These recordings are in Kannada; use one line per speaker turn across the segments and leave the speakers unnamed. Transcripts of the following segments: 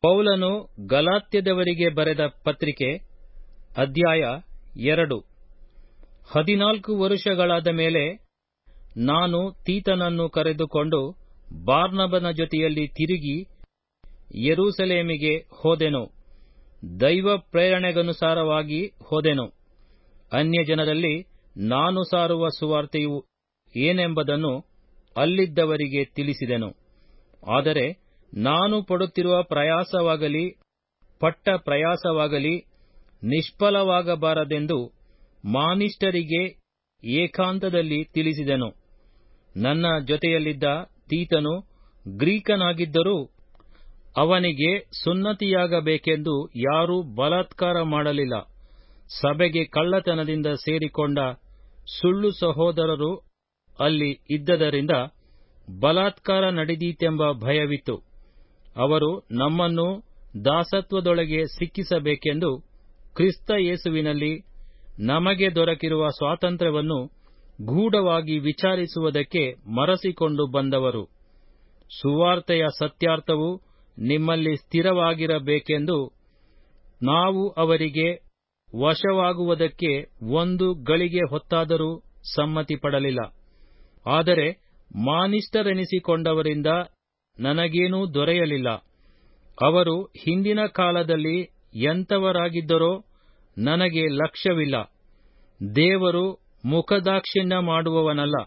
ಪೌಲನು ಗಲಾತ್ಯದವರಿಗೆ ಬರೆದ ಪತ್ರಿಕೆ ಅಧ್ಯಾಯ 2. 14 ವರುಷಗಳಾದ ಮೇಲೆ ನಾನು ತೀತನನ್ನು ಕರೆದುಕೊಂಡು ಬಾರ್ನಬನ ಜೊತೆಯಲ್ಲಿ ತಿರುಗಿ ಯೆರೂಸಲೇಮಿಗೆ ಹೋದೆನು. ದೈವ ಪ್ರೇರಣೆಗನುಸಾರವಾಗಿ ಹೋದೆನು. ಅನ್ಯಜನರಲ್ಲಿ ನಾನು ಸಾರುವ ಸುವಾರ್ತೆಯು ಏನೆಂಬುದನ್ನು ಅಲ್ಲಿದ್ದವರಿಗೆ ತಿಳಿಸಿದೆನು. ಆದರೆ ನಾನು ಪಡುತ್ತಿರುವ ಪ್ರಯಾಸವಾಗಲಿ ಪಟ್ಟ ಪ್ರಯಾಸವಾಗಲಿ ನಿಷ್ಫಲವಾಗಬಾರದೆಂದು ಮಾನಿಷ್ಠರಿಗೆ ಏಕಾಂತದಲ್ಲಿ ತಿಳಿಸಿದೆನು. ನನ್ನ ಜೊತೆಯಲ್ಲಿದ್ದ ತೀತನು ಗ್ರೀಕನಾಗಿದ್ದರೂ ಅವನಿಗೆ ಸುನ್ನತಿಯಾಗಬೇಕೆಂದು ಯಾರೂ ಬಲಾತ್ಕಾರ ಮಾಡಲಿಲ್ಲ. ಸಭೆಗೆ ಕಳ್ಳತನದಿಂದ ಸೇರಿಕೊಂಡ ಸುಳ್ಳು ಸಹೋದರರು ಅಲ್ಲಿ ಇದ್ದದರಿಂದ ಬಲಾತ್ಕಾರ ನಡೆದೀತೆಂಬ ಭಯವಿತ್ತು. ಅವರು ನಮ್ಮನ್ನು ದಾಸತ್ವದೊಳಗೆ ಸಿಕ್ಕಿಸಬೇಕೆಂದು ಕ್ರಿಸ್ತ ಯೇಸುವಿನಲ್ಲಿ ನಮಗೆ ದೊರಕಿರುವ ಸ್ವಾತಂತ್ರ್ಯವನ್ನು ಗೂಢವಾಗಿ ವಿಚಾರಿಸುವುದಕ್ಕೆ ಮರೆಸಿಕೊಂಡು ಬಂದವರು. ಸುವಾರ್ತೆಯ ಸತ್ಯಾರ್ಥವು ನಿಮ್ಮಲ್ಲಿ ಸ್ಥಿರವಾಗಿರಬೇಕೆಂದು ನಾವು ಅವರಿಗೆ ವಶವಾಗುವುದಕ್ಕೆ ಒಂದು ಗಳಿಗೆ ಹೊತ್ತಾದರೂ ಸಮ್ಮತಿಪಡಲಿಲ್ಲ. ಆದರೆ ಮಾನಿಷ್ಠರೆನಿಸಿಕೊಂಡವರಿಂದ ನನಗೇನೂ ದೊರೆಯಲಿಲ್ಲ. ಅವರು ಹಿಂದಿನ ಕಾಲದಲ್ಲಿ ಎಂಥವರಾಗಿದ್ದರೋ ನನಗೆ ಲಕ್ಷ್ಯವಿಲ್ಲ. ದೇವರು ಮುಖದಾಕ್ಷಿಣ್ಯ ಮಾಡುವವನಲ್ಲ.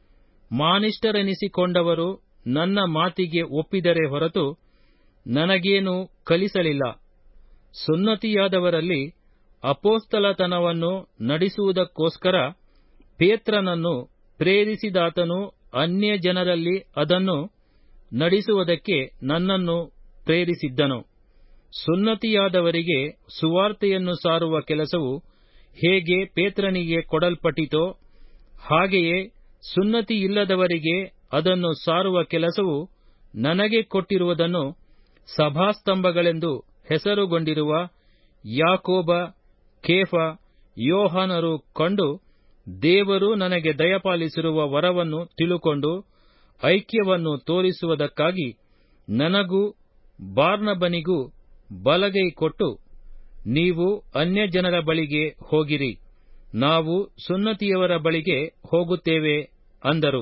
ಮಾನಿಷ್ಠರೆನಿಸಿಕೊಂಡವರು ನನ್ನ ಮಾತಿಗೆ ಒಪ್ಪಿದರೆ ಹೊರತು ನನಗೇನೂ ಕಲಿಸಲಿಲ್ಲ. ಸುನ್ನತಿಯಾದವರಲ್ಲಿ ಅಪೊಸ್ತಲತನವನ್ನು ನಡೆಸುವುದಕ್ಕೋಸ್ಕರ ಪೇತ್ರನನ್ನು ಪ್ರೇರಿಸಿದಾತನು ಅನ್ಯಜನರಲ್ಲಿ ಅದನ್ನು ನಡೆಸುವುದಕ್ಕೆ ನನ್ನನ್ನು ಪ್ರೇರಿಸಿದ್ದನು. ಸುನ್ನತಿಯಾದವರಿಗೆ ಸುವಾರ್ತೆಯನ್ನು ಸಾರುವ ಕೆಲಸವು ಹೇಗೆ ಪೇತ್ರನಿಗೆ ಕೊಡಲ್ಪಟ್ಟಿತೋ ಹಾಗೆಯೇ ಸುನ್ನತಿಯಿಲ್ಲದವರಿಗೆ ಅದನ್ನು ಸಾರುವ ಕೆಲಸವು ನನಗೆ ಕೊಟ್ಟಿರುವುದನ್ನು ಸಭಾಸ್ತಂಭಗಳೆಂದು ಹೆಸರುಗೊಂಡಿರುವ ಯಾಕೋಬ, ಕೇಫ, ಯೋಹಾನರು ಕಂಡು ದೇವರು ನನಗೆ ದಯಪಾಲಿಸಿರುವ ವರವನ್ನು ತಿಳುಕೊಂಡು ಐಕ್ಯವನ್ನು ತೋರಿಸುವುದಕ್ಕಾಗಿ ನನಗೂ ಬಾರ್ನಬನಿಗೂ ಬಲಗೈ ಕೊಟ್ಟು, ನೀವು ಅನ್ಯಜನರ ಬಳಿಗೆ ಹೋಗಿರಿ, ನಾವು ಸುನ್ನತಿಯವರ ಬಳಿಗೆ ಹೋಗುತ್ತೇವೆ ಅಂದರು.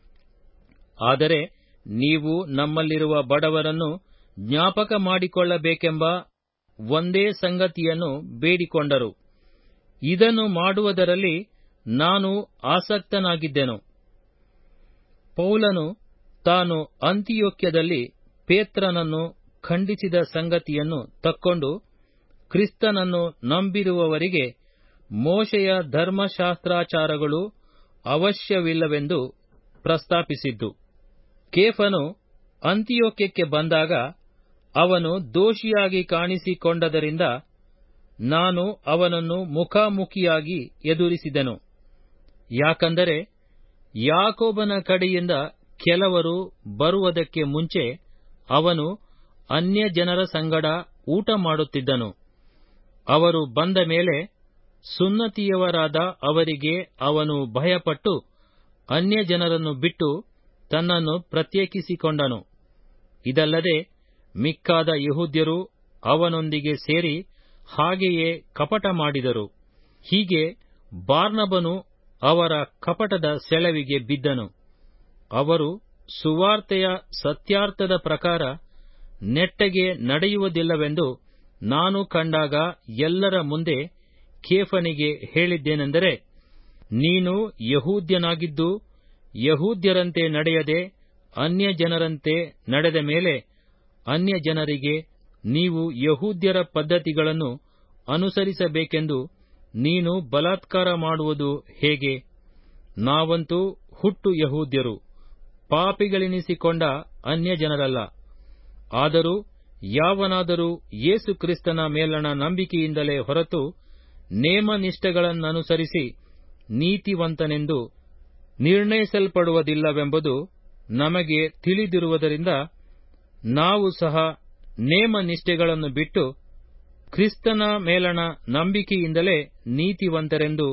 ಆದರೆ ನೀವು ನಮ್ಮಲ್ಲಿರುವ ಬಡವರನ್ನು ಜ್ಞಾಪಕ ಮಾಡಿಕೊಳ್ಳಬೇಕೆಂಬ ಒಂದೇ ಸಂಗತಿಯನ್ನು ಬೇಡಿಕೊಂಡರು. ಇದನ್ನು ಮಾಡುವುದರಲ್ಲಿ ನಾನು ಆಸಕ್ತನಾಗಿದ್ದೆನು. ಪೌಲನು ತಾನು ಅಂತಿಯೋಕ್ಯದಲ್ಲಿ ಪೇತ್ರನನ್ನು ಖಂಡಿಸಿದ ಸಂಗತಿಯನ್ನು ತಕ್ಕೊಂಡು ಕ್ರಿಸ್ತನನ್ನು ನಂಬಿರುವವರಿಗೆ ಮೋಶೆಯ ಧರ್ಮಶಾಸ್ತ್ರಾಚಾರಗಳು ಅವಶ್ಯವಿಲ್ಲವೆಂದು ಪ್ರಸ್ತಾಪಿಸಿದ್ದು. ಕೇಫನು ಅಂತಿಯೋಕ್ಯಕ್ಕೆ ಬಂದಾಗ ಅವನು ದೋಷಿಯಾಗಿ ಕಾಣಿಸಿಕೊಂಡದರಿಂದ ನಾನು ಅವನನ್ನು ಮುಖಾಮುಖಿಯಾಗಿ ಎದುರಿಸಿದೆನು. ಯಾಕಂದರೆ ಯಾಕೋಬನ ಕಡೆಯಿಂದ ಕೆಲವರು ಬರುವುದಕ್ಕೆ ಮುಂಚೆ ಅವನು ಅನ್ಯಜನರ ಸಂಗಡ ಊಟ ಮಾಡುತ್ತಿದ್ದನು. ಅವರು ಬಂದ ಮೇಲೆ ಸುನ್ನತಿಯವರಾದ ಅವರಿಗೆ ಅವನು ಭಯಪಟ್ಟು ಅನ್ಯಜನರನ್ನು ಬಿಟ್ಟು ತನ್ನನ್ನು ಪ್ರತ್ಯೇಕಿಸಿಕೊಂಡನು. ಇದಲ್ಲದೆ ಮಿಕ್ಕಾದ ಯೆಹೂದ್ಯರು ಅವನೊಂದಿಗೆ ಸೇರಿ ಹಾಗೆಯೇ ಕಪಟ ಮಾಡಿದರು. ಹೀಗೆ ಬಾರ್ನಬನು ಅವರ ಕಪಟದ ಸೆಳವಿಗೆ ಬಿದ್ದನು. ಅವರು ಸುವಾರ್ತೆಯ ಸತ್ಯಾರ್ಥದ ಪ್ರಕಾರ ನೆಟ್ಟಗೆ ನಡೆಯುವುದಿಲ್ಲವೆಂದು ನಾನು ಕಂಡಾಗ ಎಲ್ಲರ ಮುಂದೆ ಕೇಫನಿಗೆ ಹೇಳಿದ್ದೇನೆಂದರೆ, ನೀನು ಯೆಹೂದ್ಯನಾಗಿದ್ದು ಯೆಹೂದ್ಯರಂತೆ ನಡೆಯದೆ ಅನ್ಯಜನರಂತೆ ನಡೆದ ಮೇಲೆ ಅನ್ಯಜನರಿಗೆ ನೀವು ಯೆಹೂದ್ಯರ ಪದ್ಧತಿಗಳನ್ನು ಅನುಸರಿಸಬೇಕೆಂದು ನೀನು ಬಲಾತ್ಕಾರ ಮಾಡುವುದು ಹೇಗೆ? ನಾವಂತೂ ಹುಟ್ಟು ಯೆಹೂದ್ಯರು, ಪಾಪಿಗಳೆನಿಸಿಕೊಂಡ ಅನ್ಯಜನರಲ್ಲ. ಆದರೂ ಯಾವನಾದರೂ ಯೇಸು ಕ್ರಿಸ್ತನ ಮೇಲಣ ನಂಬಿಕೆಯಿಂದಲೇ ಹೊರತು ನೇಮನಿಷ್ಠೆಗಳನ್ನನುಸರಿಸಿ ನೀತಿವಂತನೆಂದು ನಿರ್ಣಯಿಸಲ್ಪಡುವುದಿಲ್ಲವೆಂಬುದು ನಮಗೆ ತಿಳಿದಿರುವುದರಿಂದ ನಾವು ಸಹ ನೇಮನಿಷ್ಠೆಗಳನ್ನು ಬಿಟ್ಟು ಕ್ರಿಸ್ತನ ಮೇಲಣ ನಂಬಿಕೆಯಿಂದಲೇ ನೀತಿವಂತರೆಂದು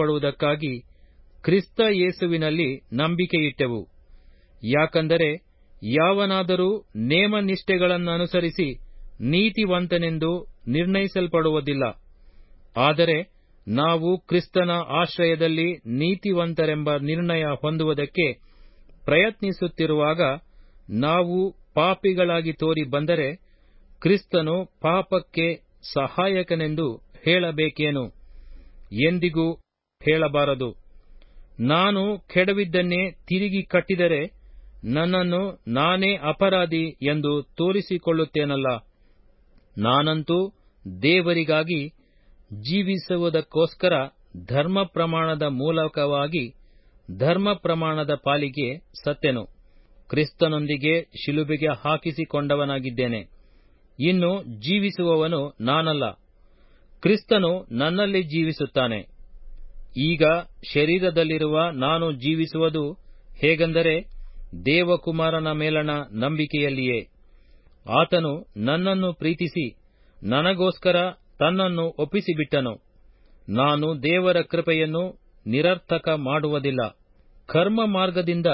ನಿರ್ಣಯಿಸಲ್ಪಡುವುದಕ್ಕಾಗಿ ಕ್ರಿಸ್ತ ಯೇಸುವಿನಲ್ಲಿ ನಂಬಿಕೆಯಿಟ್ಟೆವು. ಯಾಕಂದರೆ ಯಾವನಾದರೂ ನೇಮನಿಷ್ಠೆಗಳನ್ನನುಸರಿಸಿ ನೀತಿವಂತನೆಂದು ನಿರ್ಣಯಿಸಲ್ಪಡುವುದಿಲ್ಲ. ಆದರೆ ನಾವು ಕ್ರಿಸ್ತನ ಆಶ್ರಯದಲ್ಲಿ ನೀತಿವಂತರೆಂಬ ನಿರ್ಣಯ ಹೊಂದುವುದಕ್ಕೆ ಪ್ರಯತ್ನಿಸುತ್ತಿರುವಾಗ ನಾವು ಪಾಪಿಗಳಾಗಿ ತೋರಿ ಬಂದರೆ ಕ್ರಿಸ್ತನು ಪಾಪಕ್ಕೆ ಸಹಾಯಕನೆಂದು ಹೇಳಬೇಕೇನು? ಎಂದಿಗೂ ಹೇಳಬಾರದು. ನಾನು ಕೆಡವಿದ್ದನ್ನೇ ತಿರುಗಿ ಕಟ್ಟಿದರೆ ನನ್ನನ್ನು ನಾನೇ ಅಪರಾಧಿ ಎಂದು ತೋರಿಸಿಕೊಳ್ಳುತ್ತೇನಲ್ಲ. ನಾನಂತೂ ದೇವರಿಗಾಗಿ ಜೀವಿಸುವುದಕ್ಕೋಸ್ಕರ ಧರ್ಮಪ್ರಮಾಣದ ಮೂಲಕವಾಗಿ ಧರ್ಮಪ್ರಮಾಣದ ಪಾಲಿಗೆ ಸತ್ತೆನು. ಕ್ರಿಸ್ತನೊಂದಿಗೆ ಶಿಲುಬೆಗೆ ಹಾಕಿಸಿಕೊಂಡವನಾಗಿದ್ದೇನೆ. ಇನ್ನು ಜೀವಿಸುವವನು ನಾನಲ್ಲ, ಕ್ರಿಸ್ತನು ನನ್ನಲ್ಲಿ ಜೀವಿಸುತ್ತಾನೆ. ಈಗ ಶರೀರದಲ್ಲಿರುವ ನಾನು ಜೀವಿಸುವುದು ಹೇಗೆಂದರೆ ದೇವಕುಮಾರನ ಮೇಲಣ ನಂಬಿಕೆಯಲ್ಲಿಯೇ. ಆತನು ನನ್ನನ್ನು ಪ್ರೀತಿಸಿ ನನಗೋಸ್ಕರ ತನ್ನನ್ನು ಒಪ್ಪಿಸಿಬಿಟ್ಟನು. ನಾನು ದೇವರ ಕೃಪೆಯನ್ನು ನಿರರ್ಥಕ ಮಾಡುವುದಿಲ್ಲ. ಕರ್ಮ ಮಾರ್ಗದಿಂದ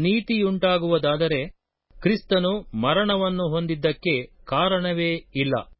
ನೀತಿಯುಂಟಾಗುವುದಾದರೆ ಕ್ರಿಸ್ತನು ಮರಣವನ್ನು ಹೊಂದಿದ್ದಕ್ಕೆ ಕಾರಣವೇ ಇಲ್ಲ.